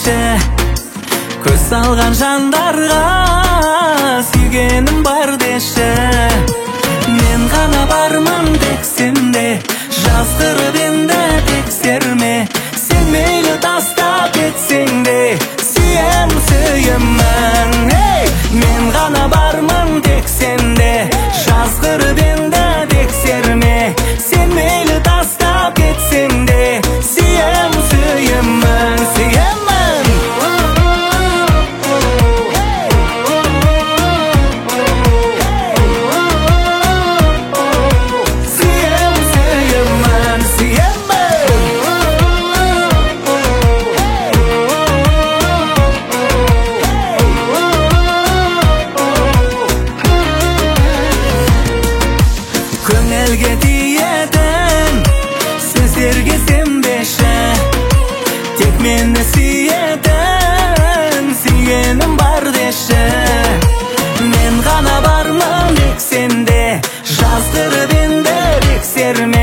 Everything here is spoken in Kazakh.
деші, көз салған жандарға сүйгенім бар деші. Мен ғана бармын тек сенде, жазғырып енді тексерме. Сен мейлі тастап кетсең де, сүйем сүйемін. Мен ғана бармын тек сенде, жазғырып енді тексерме. Сен мейлі тастап кетсең де, сүйем сүйемін, сүйемін. Сүйем сүйемін, сүйемін. Көңілге тиетін сөздерге сенбеші, тек мені сүйетін сүйгенім бар деші. Мен ғана бармын тек сенде, жазғырып енді тексерме.